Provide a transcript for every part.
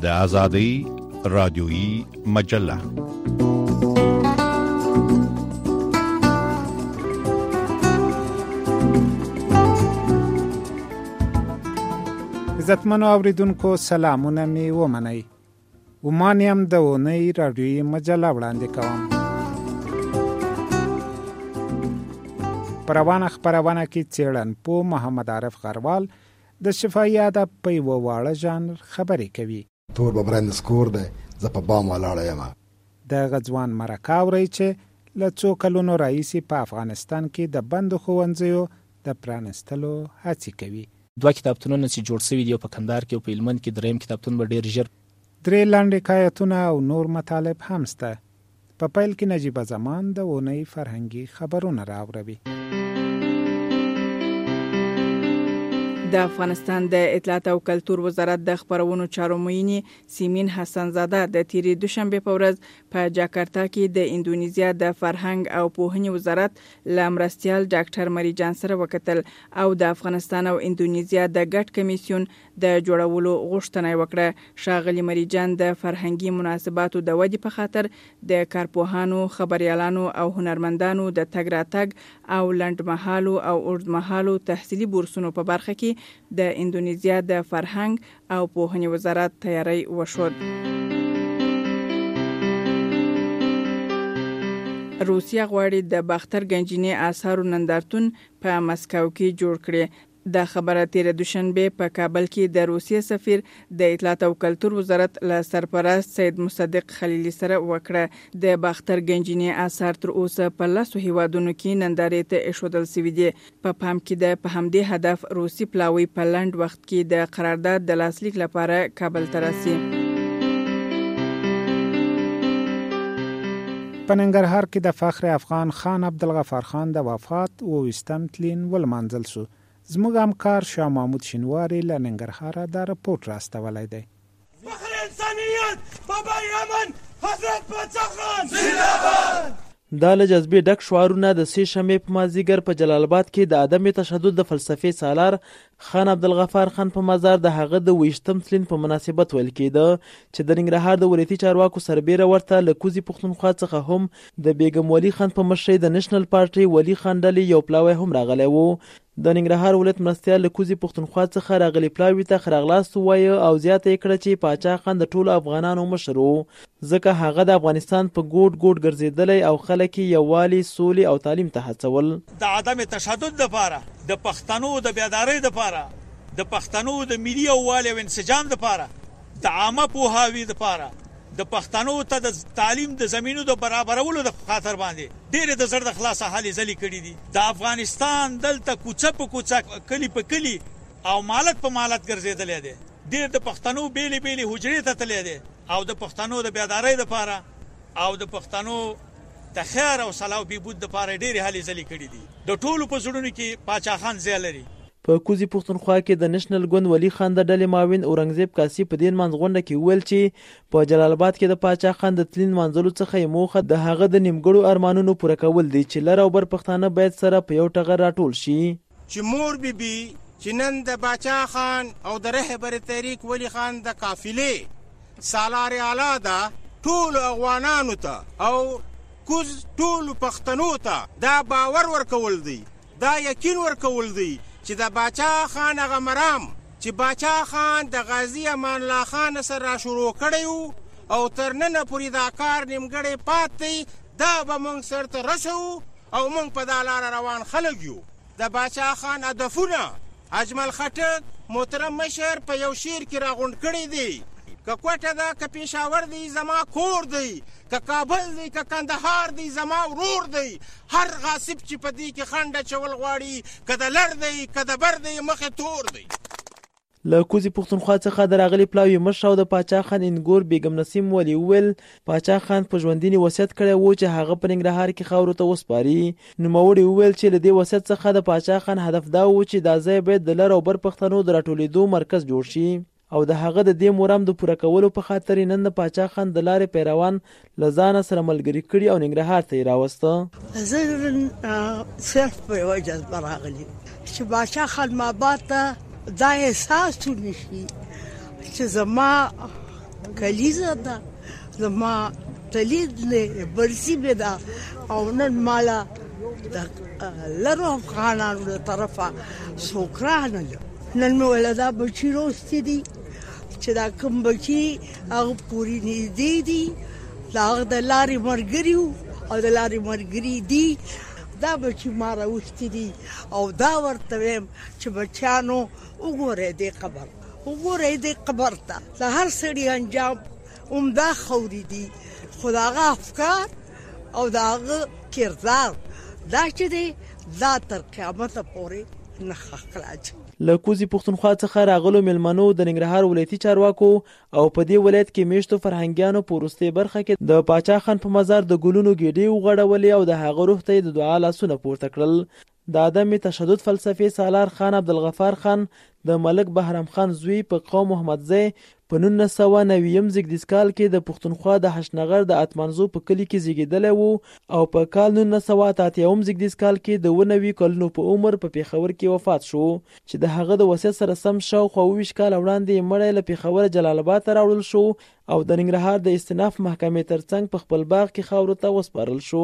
آزادی رادیویی مجله. عزتمنو اوریدونکو سلامونه می ومنئ. ومانیم د اونۍ رادیویي مجله وړاندې کوم. په روانه خپرونه کې څېړنپوه محمد عارف غروال د شفاهي ادب په یوه واړه ژانر خبرې کوي. تور به برند سکور دی، زه په بام ولاړه یم. د غزوان مرکه اورئ چې له څو کلونو راهیسې په افغانستان کې د بندو ښوونځیو د پرانستلو هڅې کوي. 2 کتابتونونه چې جوړ شوي دي په کندهار کې او په هلمند کې، دریم کتابتون به ډېر ژر. 3 لنډ حکایتونه او نور مطالب هم شته. په پیل کې نجیب زمان د اونۍ فرهنګي خبرونه راوړي. د افغانستان د اطلاعات او کلتور وزارت د خبرونو چارو معین سیمین حسن زاده د تیرې دوشنبه په ورځ په جاکارتا کې د اندونیزیا د فرهنګ او پوهنې وزارت له مرستیال ډاکټر مریجان سره وکتل او د افغانستان او اندونیزیا د ګډ کمیسیون د جوړولو غوښتنه وکړه. ښاغلي مریجان د فرهنګي مناسباتو د ودې په خاطر د کارپوهانو، خبريالانو او هنرمندانو د تګ راتګ او لنډمهالو او اوږدمهالو تحصیلي بورسونو په برخه کې د اندونیزیا د فرهنګ او پوهنې وزارت تیاری وشود. روسیه غواړي د باختر گنجینې آثارو نندارتون په مسکو کې جوړ کړي. د خبره تیره دوشنبه په کابل کې د روسیې سفیر د اطلاعات او کلتور وزارت له سرپرست سید مصدق خلیلی سره وکړه. د باختر گنجینې آثار تر اوسه په 10 هیوادونو کې نندارې ته ایښودل شوي دي. په پام کې د په همدې هدف روسي پلاوی په لنډ وخت کې د قرارداد د لاسلیک لپاره کابل ته راسي. په ننګرهار کې د فخر افغان خان عبدالغفار خان د وفات 28م تلین ولمانځل شو. زموږ همکار شاه محمود شینواری له ننګرهاره دا رپورټ راستولی دی. فخر انسانیت بابا یمن حضرت پاچا خان زنده‌باد. دا له جذبې ډک شعارونه د 3 شنبې په مازدیګر په جلال آباد کې د عدم تشدد د فلسفې سالار خان عبدالغفار خان په مزار د هغه د 28م تلین په مناسبت ویل کېده چې د ننګرهار د ولایتي چارواکو سربیره ورته له کوزي پښتونخوا څخه هم د بیګم ولی خان په مشرۍ د نېشنل پارټي ولی خان ډلې یو پلاوی هم راغلی و. د ننګرهار ولایت مرستیال له کوزي پښتونخوا څخه راغلي پلاوي ته ښه راغلاست ووایه او زیاته یې کړه چې پاچا خان د ټولو افغانانو مشر و، ځکه هغه د افغانستان په ګوټ ګوټ ګرځېدلی او خلک یې یووالي، سولې او تعلیم ته هڅول. د عدم تشدد لپاره، د پښتنو د بیدارۍ لپاره، د پښتنو د ملي یووالي او انسجام لپاره، د عامه پوهاوي لپاره، د پښتنو ته د تعلیم د زمینو د برابرولو د خاطر باندې ډېر د زړه د خلاصه حالې ځلې کړي دي. د افغانستان دلته کوڅه په کوڅه، کلی په کلی او مالت په مالت ګرځېدلی دی. ډېر د پښتنو بیلې بیلې حجرې ته تللی دی او د پښتنو د بیدارۍ لپاره او د پښتنو د خیر او صلاح او بهبود لپاره ډېرې هلې ځلې کړي دي. د ټولو په زړونو کې پاچا خان ځای لري. په کوزي پښتونخوا کې د نېشنل ګوند ولی خان د ډلې معاون اورنګزیب کاسي په دې منځغونډه کې ویل چې په جلال آباد کې د پاچا خان د تلین منځلو څخه یې موخه د هغه د نیمګړو ارمانونو پوره کول دي چې لر او بر پښتانه باید سره په یو ټغر راټول شي. چې مور بیبي چې نن د پاچا خان او د رهبر تحریک ولی خان د قافلې سالار اعلی ده ټول افغانانو ته او کوز ټول پښتنو ته دا باور ورکول دی، دا یقین ورکول دی چې د باچا خان هغه مرام چې باچا خان د غازی امان الله خان سره را شروع کړی او تر ننه پورې دا کار نیمګړی پاتې، دا به موږ سرته رسو او موږ په دا لاره روان خلک یو. د باچا خان هدفونه اجمل خټک محترم مشر په یو شعر کې راغونډ کړی دی. که کوټه ده، که پېښور دی زما کور دی، که کابل دی، که کندهار دی زما ورور دی. هر غاصب چې په دې کې خنډه چول غواړي، که د لر دی که د بر دی مخې تور دی. له کوزي پښتونخوا څخه د راغلي پلاوي مشر او د پاچا خان انګور بیګم نسیم ولی ویل پاچا خان په ژوندیني وصیت کړی و چې هغه په ننګرهار کې خاورو ته وسپاري. نوموړي وویل چې له دې وصیت څخه د پاچا خان هدف دا و چې دا ځای باید د لر او بر پښتنو د راټولېدو مرکز جوړ شي او د هغه د دې مرام د پوره کولو په خاطر نن د پاچا خان د لارې پیروان له ځانه سره ملګري کړي او ننګرهار ته یې راوسته. زه صرف په یوه جذبه راغلي چې پاچا خان ماباد ته دا احساس ونشي چې زما کلیزه ده زما تلید نه برسی بده او نن مالا د لرو افغانانو د طرفه سوکرانه نن مې ولدا بچی روستي دي چې دا کوم بچی هغه پوری نږدې دي دا د لارې مرګریو او د لارې مرګري دي دا بچی ما راوستي دي او دا ورته ویم چې بچانو وګورئ دې قبر ته د هر سړي انجام عمده خوري دي خو د هغه افکار او د هغه کردار دا چې دی دا تر قیامته پورې نه خلاص. له کوزي پښتونخوا څخه راغلو مېلمنو د ننګرهار ولایتي چارواکو او په دې ولایت کې میشتو فرهنګیانو په وروستۍ برخه کې د پاچا خان په مزار د ګلونو ګېډې وغوړولې او د هغه روح ته د دعا لاسونه پورته کړل. د عدم تشدد فلسفې سالار خان عبدالغفار خان د ملک بهرام خان زوی په قوم محمدزی په 1990 زیږدیز کال کې د پښتونخوا د حشنغر د اتمنزو په کلي کې زیږیدلی و او په کال 1988 زیږدیز کال کې د 19 کلونو په عمر په پیښور کې وفات شو چې د هغه د وصیت سره سم شاوخوا 20 کال وړاندې مړی له پیښور جلال آباد ته راوړل شو او د ننګرهار د استیناف محکمې ترڅنګ په خپل باغ کې خاورو ته وسپارل شو.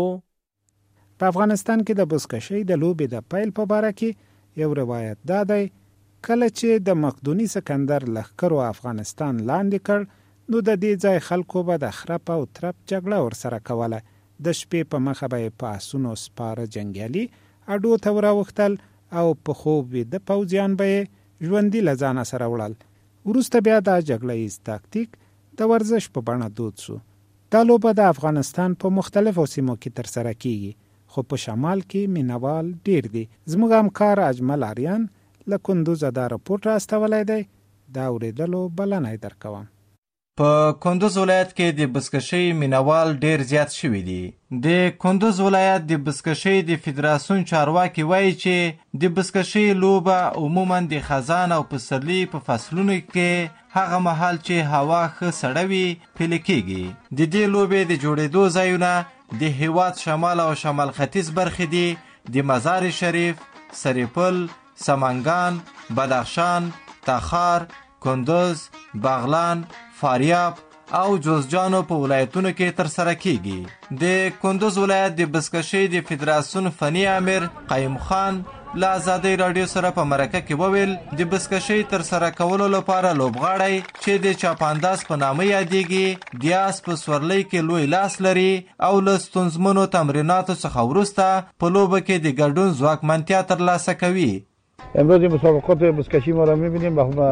په افغانستان کې د بزکشۍ د لوبې د پیل په باره کې یو روایت دا دی کله چې د مقدوني سکندر لښکرو افغانستان لاندې کړ نو د دې ځای خلکو به د خرپ او ترپ جګړه ورسره کوله. د شپې په مخه به یې په اسونو سپاره جنګیالي اډو ته وراوښتل او په خوب ویده پوځیان به یې ژوندي له ځانه سره وړل. وروسته بیا دا جګړه ییز تاکتیک د ورزش په بڼه دود شو. دا لوبه د افغانستان په مختلفو سیمو کې ترسره کیږي خو په شمال کې مینوال ډیر دي. زموږ همکار اجمل آریان له کندوزه دا رپورټ راستولی دی، دا اورېدلو بلنه یې درکوم. په کندوز ولایت کې د بزکشۍ مینوال ډیر زیات شوي دي. د کندوز ولایت د بزکشۍ د فدراسیون چارواکي وایي چې د بزکشۍ لوبه عموما د خزان او پسرلي په فصلونو کې هغه مهال چې هوا ښه سړه وي پیل کېږي. د دې لوبې د جوړېدو ځایونه د هیواد شمال او شمال ختیځ برخې دي د مزار شریف، سریپل، سمنگان، بدخشان، تخار، کندوز، بغلان، فاریاب او جوزجانو په ولایتونو کې ترسره کیږي. د کندوز ولایت د بزکشۍ د فدراسیون فني امیر قیم خان له ازادۍ راډیو سره په مرکه کې وویل د بزکشۍ ترسره کولو لپاره لوبغاړی چې د چاپانداز په نامه یادیږي د آس په سورلۍ کې لوی لاس لري او له ستونزمنو تمریناتو څخه وروسته په لوبه کې د ګډون ځواکمنتیا ترلاسه کوي. امروز مسابقات بزکشی ما را میبینیم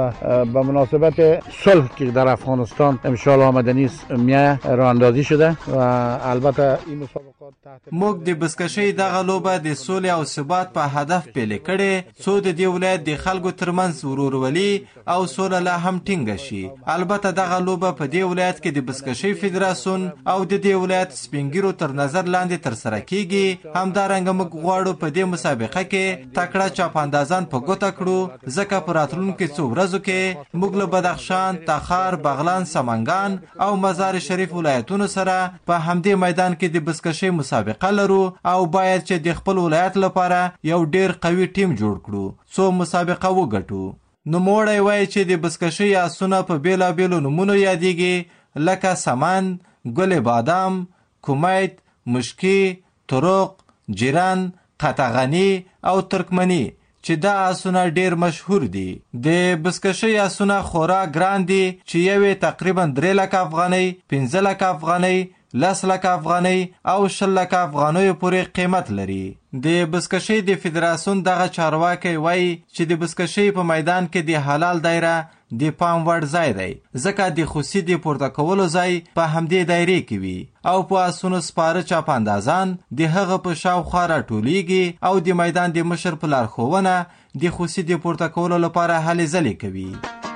به مناسبت صلح که در افغانستان انشاءالله آمدنی میه راه اندازی شده و البته این مسابقات موږ د بزکشۍ دغه لوبه د سولې او ثبات په هدف پیل کړې څو د دې ولایت د خلکو ترمنځ ورورولي او سوله لا هم ټینګه شي. البته دغه لوبه په دې ولایت کې د بزکشۍ فدراسیون او د دې ولایت سپینګیرو تر نظر لاندې ترسره کیږي. همدارنګه موږ غواړو په دې مسابقه کې تکړه چاپاندازان په ګوته کړو ځکه په راتلونکو څو ورځو کې موږ له بدخشان، تخار، بغلان، سمنگان او مزار شریف ولایتونو سره په همدې میدان کې د بزکشۍ مسابقه لرو او باید چې د خپل ولایت لپاره یو ډیر قوي ټیم جوړ کړو څو مسابقه وګټو. نوموړی وایي چې د بزکشۍ آسونه په بیلابیلو نومونو یادیږي لکه سمن، ګل بادام، کمیت، مشکی، ترق، جیران، قطغنی او ترکمنی چې دا آسونه ډیر مشهور دي. د بزکشۍ آسونه خورا ګران دي چې یوې تقریبا 3 لک افغانۍ، 15 لک افغانۍ، 10 لک افغانۍ او 20 لک افغانیو پورې قیمت لري. د بزکشۍ د فدراسیون دغه چارواکی وایي چې د بزکشۍ په میدان کې د حلال دایره د پام وړ ځای دی ځکه د خوسي د پورته کولو ځای په همدې دایرې کې وي او په آسونو سپاره چاپاندازان د هغه په شاوخوا راټولیږي او د میدان د مشر په لارښوونه د خوسي د پورته کولو لپاره هلې ځلې کوي.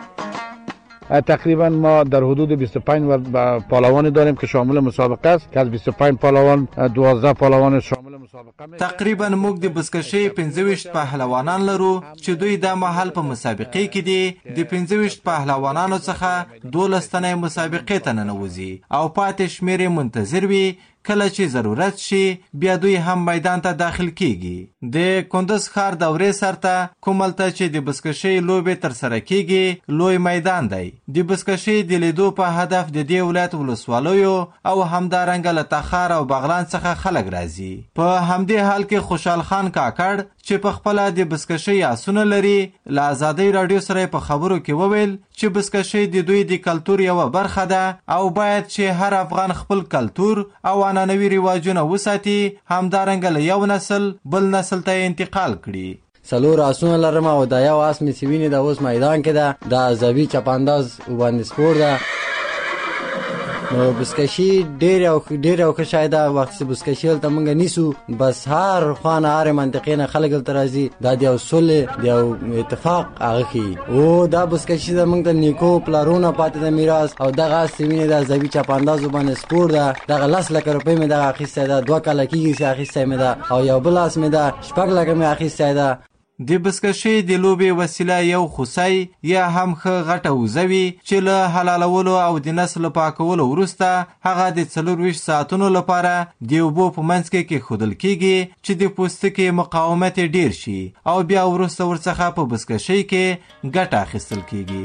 تقریبا ما در حدود 25 پالوان داریم که شامل مسابقه است که از 25 پالوان 12 پالوان شامل مسابقه میشه. تقریبا موږ د بزکشۍ 25 پهلوانان لرو چې دوی د محل په مسابقې کې دي. د 25 پهلوانانو څخه 12 تنه مسابقې ته ننوځي او پاتې شمیر منتظر وي کله چې ضرورت شي بیا دوی هم میدان ته داخل کیږي. د کندز ښار دورې سرته کومل ته چې د بزکشۍ لوبې ترسره کیږي لوی میدان دی. د بزکشۍ د لیدو په هدف د دې ولایت ولسوالیو او همدارنګه له تخار او بغلان څخه خلک راځي. په همدې حال کې خوشحال خان کاکړ چې په خپله د بزکشۍ آسونه لري له ازادۍ راډیو سره په خبرو کې وویل چې بزکشۍ د دوی د کلتور یوه برخه ده او باید چې هر افغان خپل کلتور او عنعنوي رواجونه وساتي، همدارنګه له یو نسل بل نسل ته انتقال کړي. 4 آسونه لرم او دا یو آس مې چې وینې د اوس میدان کې ده دا ازوي چپانداز وباندې سپور ده. نو بزکشي ډېر او ښه شی ده. وخت چې بزکشي هلته موږ نیسو بس هر خوا نه هرې منطقې نه خلک هلته راځي. دا د یو صلح د یو اتفاق هغه ښیي. او دا بزکشي زموږ د نیکو پلارونه پاتې ده میراث. او دغه اس چې وینې د ازوي چپانداز وباندې سپور ده دغه 10 لکه روپۍ مې دغه اخیستی ده. 2 کاله کېږي چې اخیستی مې ده او یو بل اس مې ده 6 لکه مې اخیستی ده. د بزکشۍ د لوبې وسیله یو خوسی یا هم ښه غټه وزه وي چې له حلالولو او د نسل پاکولو وروسته هغه د 24 ساعتونو لپاره د اوبو په منځ کې کېښودل کیږي چې د پوستکي مقاومت ډیر شي او بیا وروسته ورڅخه په بزکشۍ کې ګټه اخیستل کیږي.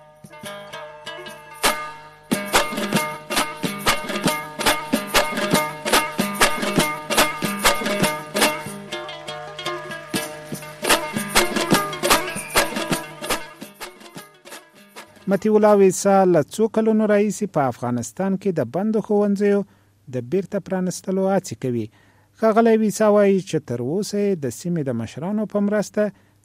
مطیع الله ویسا له څو کلونو راهیسې په افغانستان کې د بندو ښوونځیو د بیرته پرانستلو هڅې کوي. ښاغلی ویسا وایي چې تر اوسه د سیمې د مشرانو په مرسته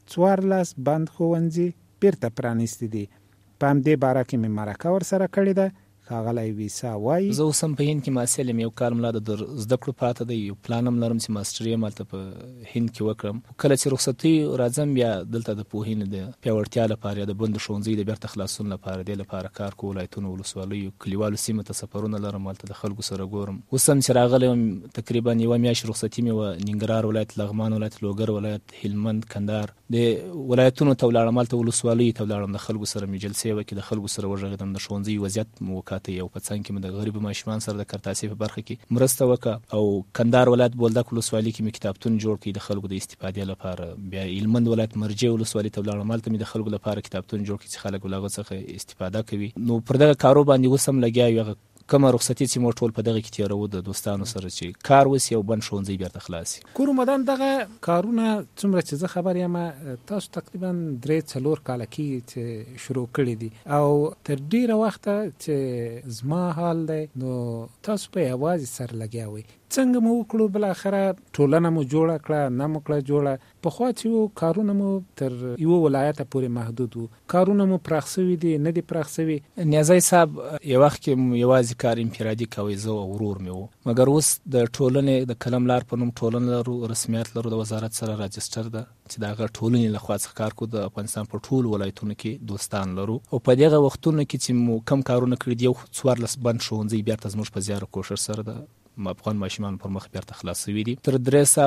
14 بند ښوونځي بیرته پرانیستي دي. په همدې باره کې مې مرکه ورسره کړې ده. ښاغلی ویسا وایي زه اوس هم په هند کې محصل یم. یو کال ملا د زده کړو پاته دی. یو پلان هم لرم چې ماسټري یم هلته په هند کې وکړم. کله چې رخصتي راځم بیا دلته د پوهنې د پیاوړتیا لپاره یا د بندو ښوونځي د بیرته خلاصون لپاره دې لپاره کار کوو. ولایتونو ولسوالیو کلیوالو سیمو ته سفرونه لرم. هلته د خلکو سره ګورم. اوس هم چې راغلی وم تقریبا یوه میاشت رخصتي مې وه. ننګرهار ولایت، لغمان ولایت، لوګر ولایت، هلمند، کندهار د ولایتونو ته ولاړم. هلته ولسوالیو ته ولاړم. د خلکو سره مې جلسې وکړې. د خلکو سره وغږېدم. د ښوونځي وضعیت مې وکاته. یو په څنګ کې د غریبو ماشومان سره د کرتاسي په برخه کې مرسته وکړه. او کندهار ولایت بولدک ولسوالي کې مې کتابتون جوړ کړي د خلکو د استفادې لپاره. بیا هلمند ولایت مرجع ولسوالي ته ولاړم. هلته مې د خلکو لپاره کتابتون جوړ کړي چې خلک له هغه څخه استفاده کوي. نو پر دغه کارو باندې اوس هم لګیا یو. کومه رخصتي چې موږ ټول په دغه کې تېروو د دوستانو سره چې کار وسي او بند ښوونځی بیرته خلاص شي. کورومدان دغه کارونه څومره چې زه خبر یم تاسو تقریبا 3-4 کاله کې چې شروع کړي دي او تر ډیره وخته چې زما حال دی نو تاسو په یوازې سر لګیا وئ. څنګه مو وکړو؟ بل اخره ټولنه مو جوړه کړه، نه مو کړه جوړه. پخوا چې کارونه مو تر یو ولایت پورې محدود وو. کارونه مو پراخ شوي دي نه دي پراخ شوي؟ نیازی صاحب یو وخت کې یوازې کار انفرادي کوي زه او ورور مې وو. مګر اوس د ټولنې د قلم لار په نوم ټولنه لرو، رسمیت لرو، د وزارت سره راجستر ده چې دغه ټولنې لخوا څخه کار کوو. د افغانستان په ټول ولایتونو کې دوستان لرو او په دغه وختونو کې چې مو کم کارونه کړي دي 14 بند ښوونځي بیرته زموږ په زیار کوشش سره ده افغان ماشومان پر مخ بیرته خلاص شوي دي. تر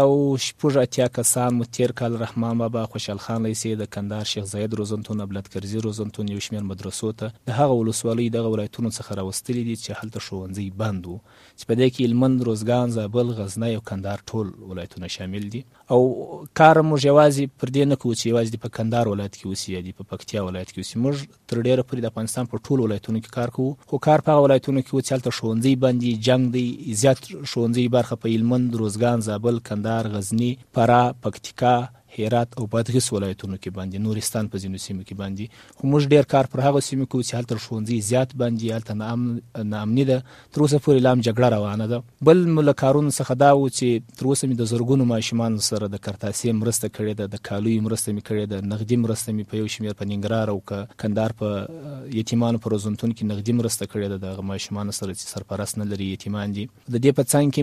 380 کسان مو تیر کال رحمان بابا، خوشحال خان لیسې، د کندهار شیخ زاید روزنتون، ابلت کرزي روزنتون، یو شمېر مدرسو ته د هغه ولسوالۍ دغه ولایتونو څخه راوستلي دي چې هلته ښوونځي بند وو چې په دې کې هلمند، روزګان، زابل، غزنی او کندهار ټول ولایتونه شامل دي. او کار موږ یوازې پر دې نه کوو چې یوازې په کندهار ولایت کې اوسي یا په پکتیا ولایت کې اوسي. موږ تر ډېره پورې د افغانستان په ټول ولایتونو کې کار کوو. خو کار په هغه ولایتونو کې و چې هلته ښوونځي بند دي، جنګ دی. زیات ښوونځي برخه په هلمند، روزګان، زابل، کندهار، غزنی، فراه، پکتیکا، هرات او بادغیس ولایتونو کې باندې، نورستان په ځینو سیمو کې باندې. خو موږ ډیر کار پر هغه سیمو کوو چې هلته ښوونځي زیات باندې، هلته ناامني ده. تر اوسه پورې لا هم جګړه روانه ده. بل مو له کارونو څخه دا و چې تر اوسه مې د زرګونو ماشومانو سره د کرتاسي مرسته کړې ده، د کالیو مرسته مې کړې ده، نغدي مرسته مې په یو شمېر په ننګرهار او کندهار په یتیمانو په روزنتون کې نغدي مرسته کړې ده. دغه ماشومانو سره چې سرپرست نه لري، یتیمان دي. د دې په څنګ کې مو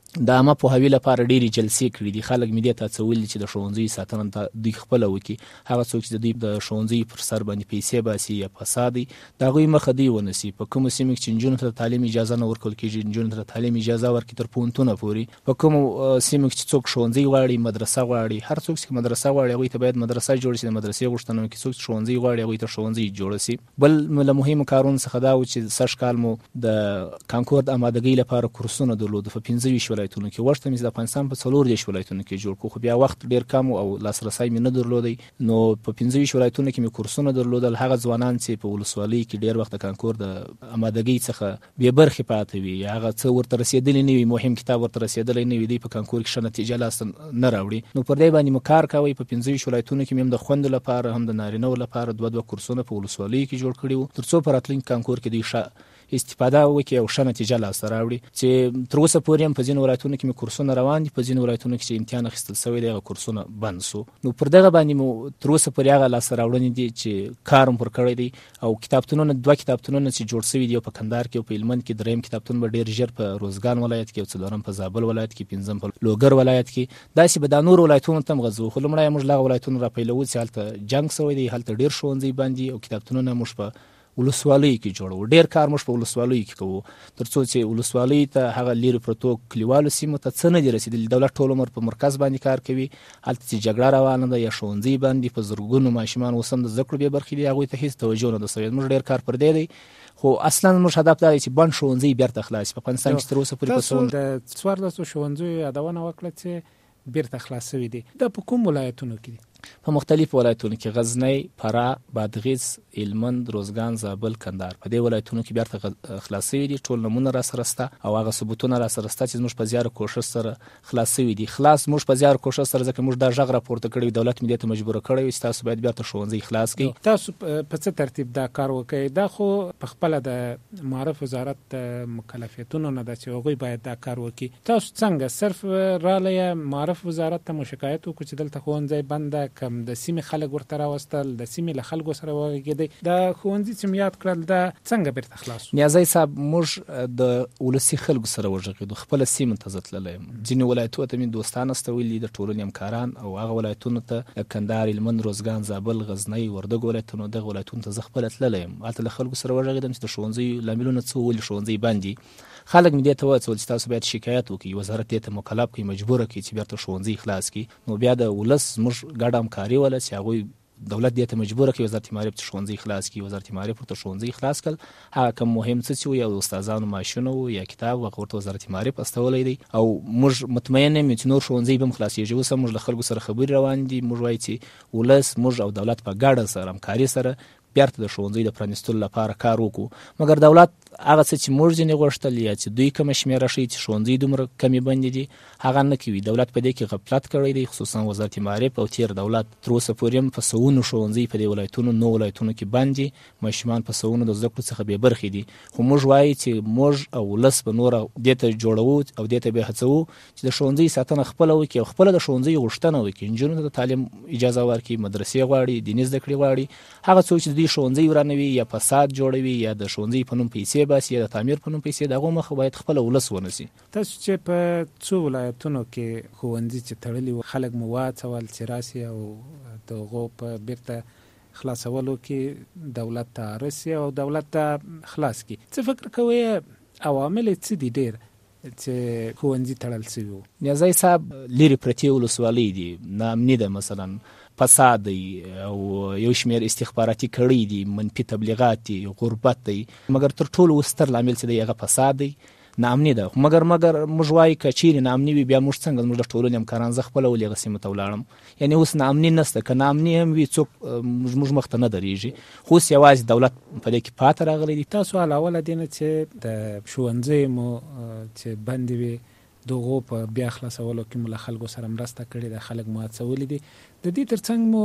د عامه پوهاوي لپاره ډېرې جلسې کړي دي. خلک مې دې ته هڅولي چې د ښوونځیو ساتنه دوی خپله وکړي. هغه څوک چې د دوی د ښوونځیو پر سر باندې پیسې باسي یا فساد دي د هغوی مخه دوی ونیسي. په کومو سیمو کې چې نجونو ته د تعلیم اجازه نه ورکول کېږي نجونو ته د تعلیم اجازه ورکړي تر پوهنتونه پورې. په کومو سیمو کې چې څوک ښوونځی غواړي مدرسه غواړي هر څوک چې مدرسه غواړي هغوی ته باید مدرسه جوړ شي. د مدرسې غوښتنه وکړي. څوک چې ښوونځی غواړي هغوی ته ښوونځی جوړ شي. بل له مهمو کارونو څخه دا و چې سږ کال مو د کانکور د آمادګۍ لپاره کورسونه درلودل په 25 ولایتونو کې. غوښتم چې د افغانستان په 14 ولایتونو کې جوړ کړو خو بیا وخت ډیر کم او لاسرسی مې نه درلودی. نو په 25 ولایتونو کې مې کورسونه درلودل. هغه ځوانان چې په ولسوالۍ کې ډیر وخت د کانکور د آمادګۍ څخه بې برخې پاتې وي هغه څه ورته رسیدلی نه وي مهم کتاب ورته رسیدلی نه وي دی په کانکور کې ښه نتیجه لاس نه راوړي. نو پر دې باندې مو کار کوئ. په 25 ولایتونو کې هم د خوندو لپاره هم د نارینه‌و لپاره دوه کورسونه په ولسوالۍ کې جوړ کړي وو تر څو په راتلونکي کانکور کې دوی ښه استفاده وکړي او ښه نتیجه لاسته راوړي. چې تر اوسه پورې هم په ځینو ولایتونو کې مې کورسونه روان دي. په ځینو ولایتونو کې چې امتحان اخیستل شوی دی هغه کورسونه بند سو. نو پر دغه باندې مو تر اوسه پورې هغه لاسته راوړنې دي چې کار هم پر کړی دی. او کتابتونونه 2 کتابتونونه چې جوړ شوي دي یو په کندهار کې او په هلمند کې. دریم کتابتون به ډېر ژر په روزګان ولایت کې او څلورم په زابل ولایت کې پنځم په لوګر ولایت کې. داسې به دا نور ولایتونو ته هم غځو. خو لومړی موږ هغه ولایتونه راپیلوو چې هلته جنګ شوی دی هلته ډېر ښوونځي بند دي او کتابتونونه موږ په ولسوالۍ کې جوړو. ډیر کار موږ په ولسوالۍ کې کوو تر څو چې ولسوالۍ ته هغه لرې پرتو کلیوالو سیمو ته څه نه دي رسیدلي. دولت ټول عمر په مرکز باندې کار کوي. هلته چې جګړه روانه ده یا ښوونځي بند دي په زرګونو ماشومان اوس هم د زده کړو بې برخې دي هغوی ته هېڅ توجه نه ده شوې. موږ ډیر کار پر دې دی خو اصلا موږ هدف دا دی چې بند ښوونځي بیرته خلاص په افغانستان کې تر اوسه پورې په تاسو د 14 ښوونځیو یادونه وکړه چې بیرته خلاص شوي دي. دا په کوم ولایتونو کې دي؟ په مختلفو ولایتونو کې غزنی، فراه، بادغیس، هلمند، روزګان، زابل، کندهار په دې ولایتونو کې بیرته خلاص شوي دي. ټول نمونه را سره شته او هغه ثبوتونه را سره شته چې موږ په زیار کوشش سره خلاص شوي دي. خلاص موږ په زیار کوشش سره ځکه موږ دا غږ راپورته کړی دولت مې دې ته مجبور کړی چې تاسو باید بیرته ښوونځي خلاص کړئ. تاسو په څه ترتیب دا کار وکړئ؟ دا خو په خپل د معرف وزارت د مکلفیتونو نه ده چې هغوی باید دا کار وکړي. تاسو څنګه صرف رالی معرف وزارت ته شکایت وکړو چې دلته ښوونځی بند ده کم د سیمې خلک ورته راوستل د سیمې له خلکو سره وغږېدئ دا ښوونځي چې یاد کړل دا څنګه بیرته خلاص شو؟ نیازی صاحب موږ د ولسي خلکو سره وغږېدو. خپله سیمه ته زه تللی یم. ځینې ولایتونو ته مې دوستان استولي د ټولنې همکاران او هغه ولایتونو ته کندهار، هلمند، روزګان، زابل، غزنی، وردګ ولایتونو دغه ولایتونو ته زه خپله تللی یم. هلته له خلکو سره وغږېدم چې د ښوونځیو لاملونه څه ولې ښوونځی بند دي. خلک مې دې ته وهڅول چې تاسو باید شکایت وکړئ وزارت دې ته مکلف کړئ مجبوره کړئ چې بیرته ښوونځي خلاص کړي. نو بیا د ولس موږ ګډه همکاري وله چې هغوی دولت دې ته مجبوره کړي وزارت معارف ته ښوونځي خلاص کړي. وزارت معارف ورته ښوونځي خلاص کړل. هغه کوم مهم څه چې و یا د استادانو ماشونه و یا کتاب هغه ورته وزارت معارف استولی دی او موږ مطمئن یم چې نور ښوونځي به هم خلاصېږي. اوس هم موږ له خلکو سره خبرې روان دي. موږ وایو چې ولس موږ او دولت په ګډه سره همکاري سره بیرته د ښوونځي د پرانیستلو لپاره کار وکړو. مګر دولت هغه څه چې موږ ځینې غوښتل یا چې دوی کومه شمېره ښیي چې ښوونځي دومره کمې بندې دي هغه نه کوي. دولت په دې کې غفلت کړی دی خصوصا وزارت معارف او تیر دولت. تر اوسه پورې هم په سوونو ښوونځي په دې ولایتونو 9 ولایتونو کې بند دي. ماشومان په سوونو د زده کړو څخه بې برخې دي. خو موږ وایو چې موږ او ولس به نوره دې ته جوړوو او دې ته به هڅوو چې د ښوونځي ساتنه خپله وکړي او خپله د ښوونځي غوښتنه وکړي. نجونو ته د تعلیم اجازه ورکړي، مدرسې غواړي، دیني زده کړې غواړي. هغه څوک چې دوی ښوونځي ورانوي یا فساد جوړوي یا د ښوونځي په نوم پیسې باسي یا د تعمیر په نوم پیسې د هغو مخه باید خپله ولس ونیسي. تاسو چې په څو ولایتونو کې ښوونځي چې تړلي وو خلک مو واڅول چې راسي او د هغو په بیرته خلاصولو کې دولت ته رسي او دولت ته خلاص کړي. څه فکر کوئ عوامل څه دي ډېر چې ښوونځي تړل شوي وو؟ نیازی صاحب لرې پرتې ولسوالۍ دي، ناامني ده، مثلا فساد دی او یو شمېر استخباراتي کړۍ دي، منفي تبلیغات دي، غربت دی. مګر تر ټولو ستر لامل چې دی هغه فساد دی، ناامني ده. مګر موږ وایو که چیرې ناامني وي بیا موږ څنګه زموږ د ټولنې همکاران زه خپله ولې هغه سیمو ته ولاړم. یعنې اوس ناامني نشته. که ناامني هم وي څوک موږ مخ ته نه درېږي. خو اوس یوازې دولت په دې کې پاته راغلی دی. تاسو علاوه له دې نه چې د ښوونځیو مو چې بندې وي دغو په بیا خلاصولو کې مو له خلکو سره مرسته کړې ده، خلک مو هڅولي دي. د دې ترڅنګ مو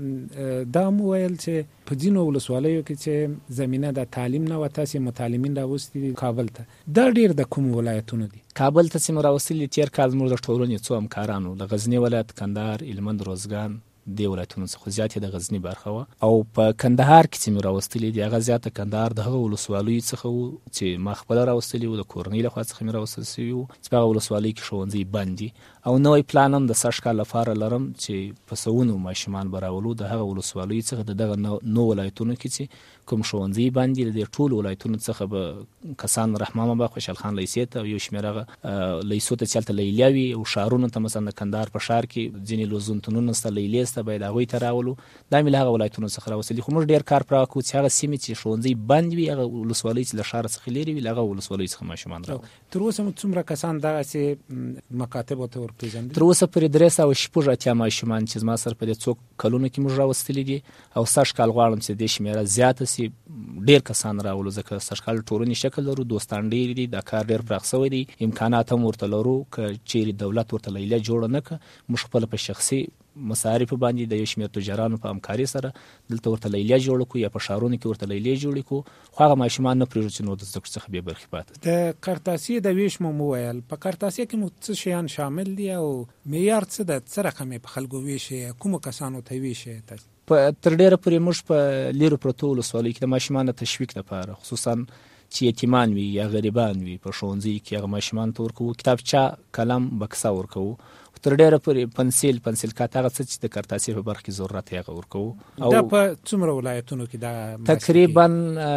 دا هم وویل چې په ځینو ولسوالیو کې چې زمینه د تعلیم نه وه تاسې متعلمین راوستي دي کابل ته. دا ډېر د کومو ولایتونو دي؟ کابل ته چې مو راوستلي تېر کال زموږ د ټولنې څو همکارانو د غزني ولایت، کندهار، هلمند، روزګان، د ولایتونو څخه زیات د غزنی برخه و او په کندهار کې چې مې راوستلې دي هغه زیاته کندهار د هغه ولسوالۍ څخه و چې ما خپل راوستلې و د کورنۍ له خوا څخه مې راوستل شوي و چې په هغه ولسوالۍ کې ښوونځي بند دي او نوی پلان هم د سږ کال لپاره لرم چې په سوونو ماشومان به راولو د هغه ولسوالۍ څخه د دغه نو ولایتونو کې چې کوم ښوونځي بند دي د ټولو ولایتونو څخه به کسان رحمان بابا خوشحال خان لیسې ته یو شمېر هغه لیسو ته چې هلته لیلیه وي او ښارونو ته مثلا د کندهار په ښار کې ځینې لوزونتونونه شته لیلیې شته باید هغوی ته راولو دا مې له هغه ولایتونو څخه راوستلي خو موږ ډېر کار پرې وکړو چې هغه سیمې چې ښوونځي بند وي هغه ولسوالۍ چې له ښاره څخه لرې وي له هغه ولسوالۍ څخه ماشومان راولو. تر اوسه څومره کسان دغسې مکاتبو ته ورپېژندلي؟ تر اوسه پورې 386 ماشومان چې زما سره په دې څو کلونو کې موږ راوستلي دي او سږ کال غواړم چې دې شمېره زیاته سي ډېر کسان راولو ځکه سږ کال ټولنې شکل لرو دوستان ډېر دي دا کار ډېر پراخ شوی دی امکانات هم ورته لرو که چیرې دولت ورته لیلیه جوړه نه کړه موږ خپله په شخصي مصارف باندې د یو شمېر تجارانو په همکاري سره دلته ورته لیلیه جوړه کړو یا په ښارونو کې ورته لیلیې جوړې کړو خو هغه ماشومان نه پرېږدو چې نور د زده کړو څخه بې برخې پاتې د قرطاسیې د ویش مو وویل په قرطاسیې کې مو څه شیان شامل دي او معیار څه ده څه رقم یې په خلکو ویشې کومو کسانو ته ویشې تاسو تر ډېره پورې موږ په لیرو پرتو ولسوالیو کې د ماشومانو د تشویق لپاره خصوصا چې یتیمان وي یا غریبان وي په ښوونځي کې هغه ماشومانو ته ورکوو کتابچه قلم بکسه ورکوو تر ډېره پورې پنسل کاټ هغه څه چې د قرطاسیې په برخه کې ضرورت یې هغه ورکوو دا په څومره ولایتونو کې دا تقریبا